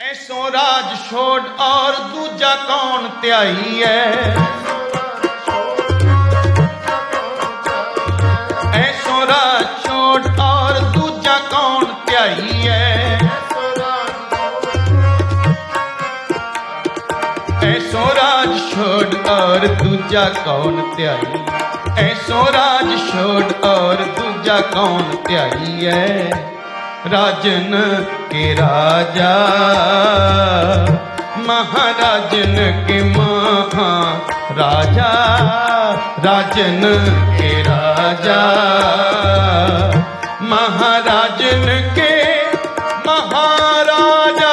ऐसो राज छोड़ और दूजा कौन त्याई है। ऐसो राज छोड़ और दूजा कौन त्याई है। ऐसो राज छोड़ और दूजा कौन त्याई। ऐसो राज छोड़ और दूजा कौन त्याई है। राजन के राजा महाराजन के महाराजा। राजन के राजा महाराजन के महाराजा।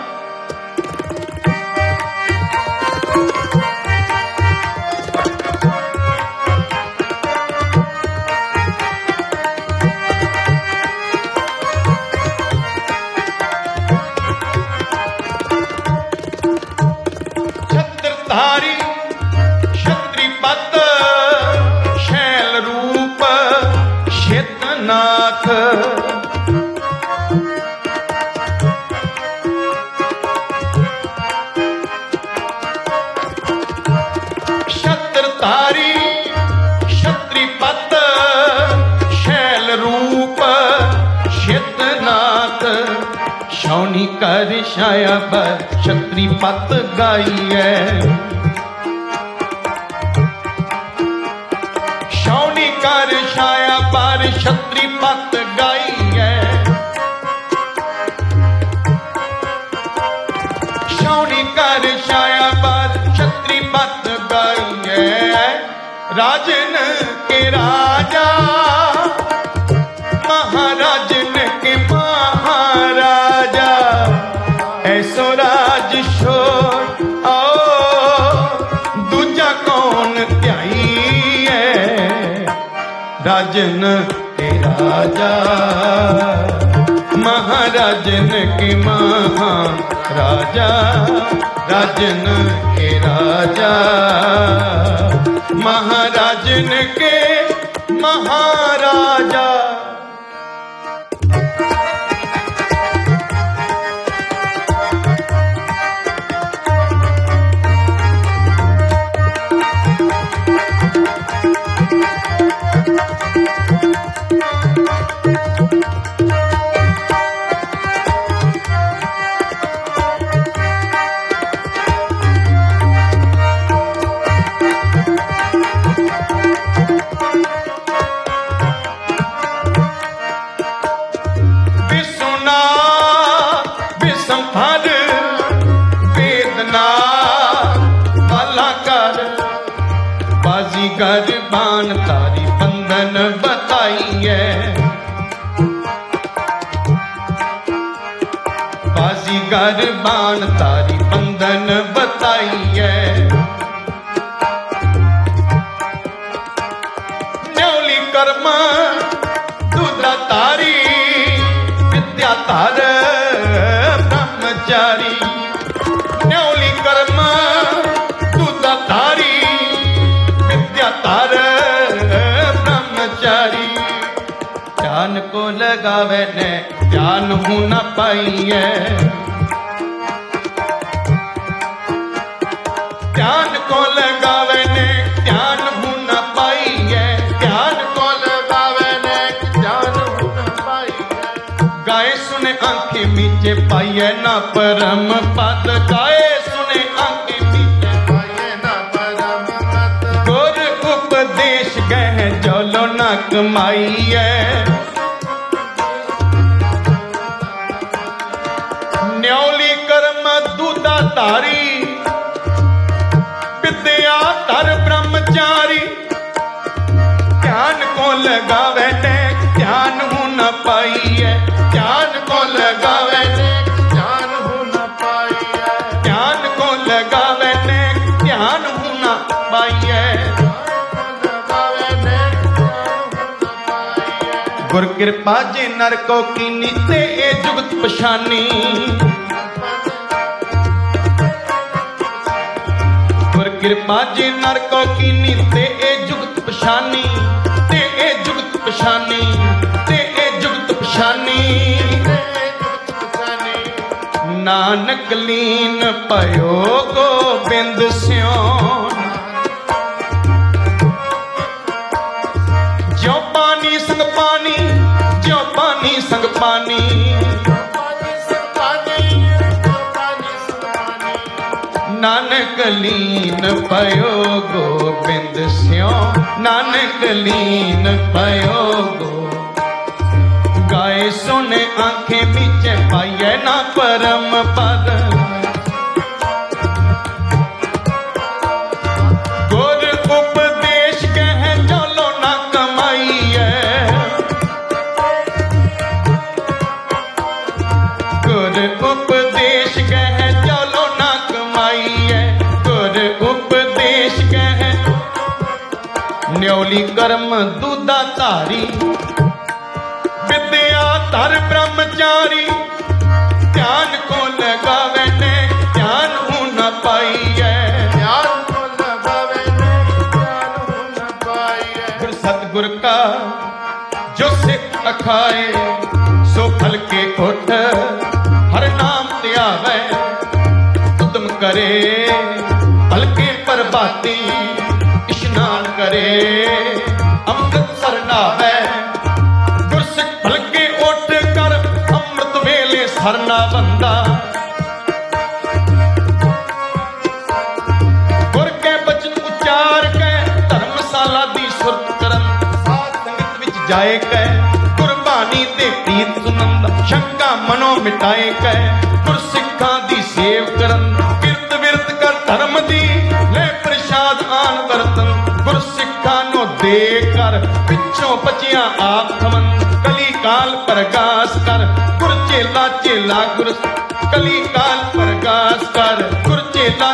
छत्रधारी क्षत्रिपत शैल रूप श्वेतनाथ। छत्रधारी क्षत्रिपत शैल रूप श्वेतनाथ। शौनी कर छाया पर क्षत्रिपत गाई है। शौनी कर छाया पर क्षत्रिपत गाई है। शौनी कर छाया पर क्षत्रिपत गाई है। राजन के राजा महाराजन के महाराजा। ऐसो राज छोड़ आओ दूजा कौन त्याई है। राजन के राजा महाराजन के महाराजा। राजन के राजा महाराजन के महाराजा। बाजीगर बान तारी बंधन बताई है। बाजीगर बान तारी बंधन बताई है। न्योली कर्मा दूधा तारी विद्या तार ब्रह्मचारी। न्योली कर्मा दूधा तारी तार ब्रह्मचारी। ध्यान को लगावे ने ध्यान हूं न पाई है। ध्यान को लगावे ने ध्यान हूं न पाई है। ध्यान को लगावे ने ध्यान हूं न पाई है। गाए सुने आंखें मीचे पाई है ना परम पद। गाए सुने आंखें मीचे पाई है ना परम पद। गुर उपदेश गह जोलो न कमाई है। न्योली कर्म दूधा तारी विद्या तर ब्रह्मचारी। ध्यान को लगावे ने ध्यान हूं न पाई है। ध्यान को लगावे ने ध्यान हूं न पाई है। ध्यान को लगावे ने ध्यान हूं न पाई है। गुर कृपा जे नर को कीनी ते ए जुगत पछानी। गुर कृपा जे नर को कीनी ते ए जुगत पछानी। ते ए जुगत पछानी। ते ए जुगत पछानी। नानक लीन भयो गोबिंद स्यों। ज्यों पानी संग पानी, ज्यों पानी संग पानी, नानक लीन भयो गोबिंद स्यों, नानक लीन भयो गो। गाए सुने आंखें नीचे पाइए ना परम पद, गुर उपदेश कह चलो ना कमाइए, गुर उपदेश कह चलो ना कमाइए, गुर उपदेश कह न्योली कर्म दूधा धारी, विद्या धर ब्रह्मचारी, ध्यान को लगावे ने ध्यान हूं न पाइए, ध्यान को लगावे ने ध्यान हूं न पाइए। गुर सतगुर का जो सिख अखाए, सो फल के उठ हर नाम त्यावे, उद्यम करे हल्के प्रभाती, स्नान करे अमृत सरनावे, गुरसिख भलके उठ कर अमृत वेले सरना बंदा, गुर के बचन उचार के धर्मशाला दी सुरत करन, साध संगत विच जाए कै गुरबानी ते प्रीत सुनंद, शंका मनो मिटाए कै गुरसिखां दी सेव करन, किरत विरत कर धर्म दी ले प्रसाद आन वरतन, गुरसिखां नो दे कर पिछों बचिया आप थमन, कली काल प्रगास कर गुर चेला चेला गुर, कली काल प्रगास कर गुर चेला,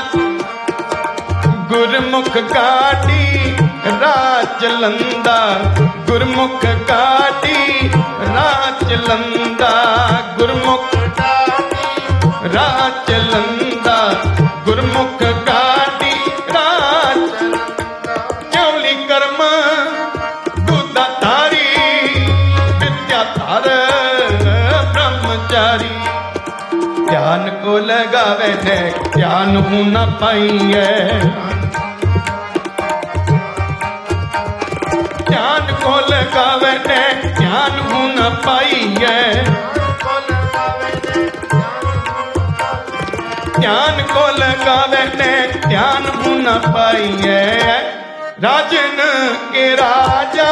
गुरमुख गाटी राह चलंदा, गुरमुख गाटी राह चलंदा, गुरमुख राह चलंदा, गुरमुख गाटी राह चलंदा, न्योली कर्म दूधा धारी, विद्या धर ब्रह्मचारी, ध्यान को लगावे ने ध्यान हूं न पाइए, ध्यान को लगावे ने ध्यान हूं न पाइए, ध्यान को लगावे ने ध्यान हूं न पाइए। राजन के राजा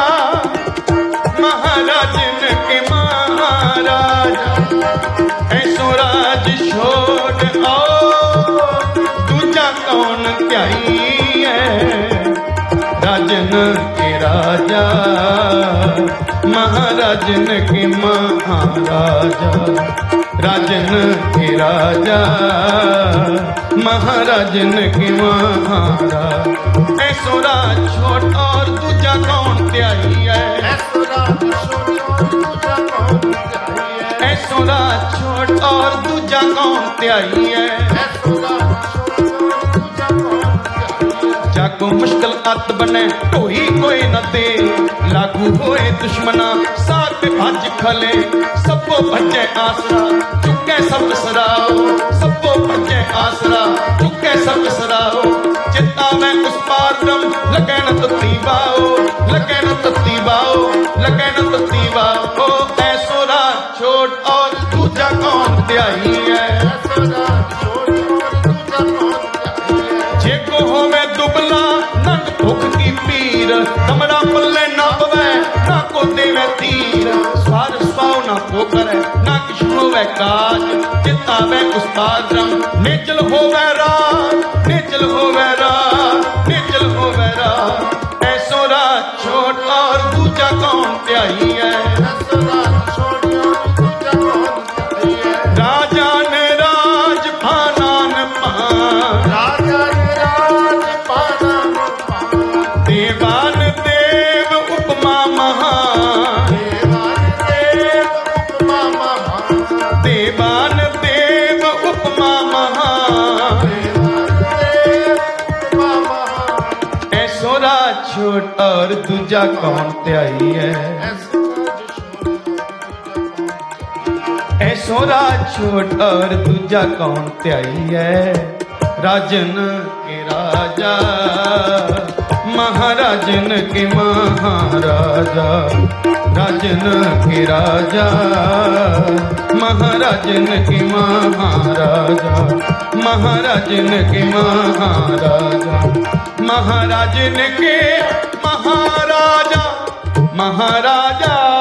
महाराजन के महाराजा, ऐसो राज छोड़ आओ दूजा कौन त्याई है, राजन के राजा महाराजन के महाराजा, राजन के राजा महाराजन के महाराज, ऐसो राज छोड़ और दूजा कौन त्याई है, ऐसो राज छोड़ और दूजा कौन त्याई है, जाको मुश्किल अत बने कोई कोई न दे, लागू होए दुश्मना साथ भज खले, सबको भजे आसरा चुके सब सराओ, सबको भजे आसरा चुके सब सराओ, चित्ता में उस पार ब्रह्म लगे न तत्ती बाओ, लगे न तत्ती बाओ, लगे न तत्ती बाओ, ऐसो राज छोड़ और दूजा कौन त्याई है, जेको होवे दुबला नंग भुख की पीर, कमरा पल्ले ना पवे ना को देवे तीर, स्वार स्वाओ ना को करे ना किश होवे काज, चित्ता में उस पार ब्रह्म नेचल होवे राज, नेचल होवे राज, नेचल होवे राज, ऐसो राज छोड़ और दूजा कौन त्याई है, राजा ने राज भाना न पान, देवान देव उपमा महान, देवान देव उपमा महान, ऐसो राज छोड़ और दूजा कौन त्याई है, सोरा छोट और दूजा कौन त्याई है। राजन के राजा महाराजन के महाराजा, राजन के राजा महाराजन के महाराजा, महाराजन के महाराजा, महाराजन के महाराजा, महाराजा